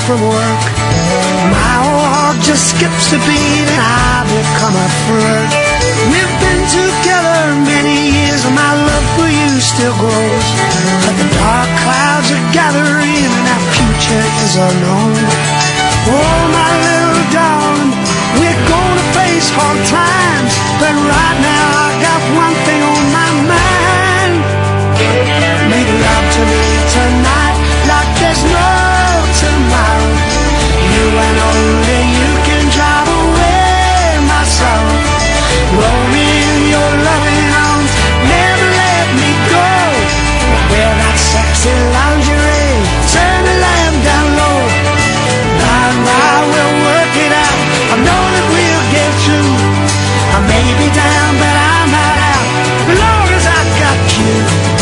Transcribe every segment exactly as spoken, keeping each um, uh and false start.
from work. My old heart just skips a beat and I become a flirt. We've been together many years and my love for you still grows. But the dark clouds are gathering and our future is unknown. Oh, my little darling, we're gonna face hard times, but right now I got one thing on my mind. Make love to me tonight like there's no tomorrow. You and only you can drive away my sorrow. Roll me in your loving arms, never let me go. Wear that sexy lingerie, turn the lamp down low. By and by we'll work it out, I know that we'll get through. I may be down but I'm not out, as long as I got you.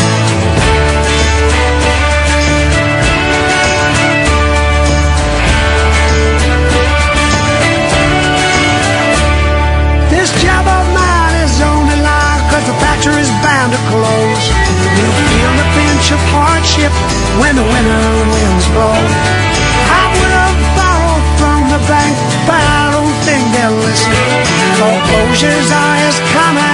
This job of mine is only line, cause the factory's bound to close. We'll feel the pinch of hardship when the winter winds blow. I would have borrowed from the bank, but I don't think they'll listen. Foreclosures are as common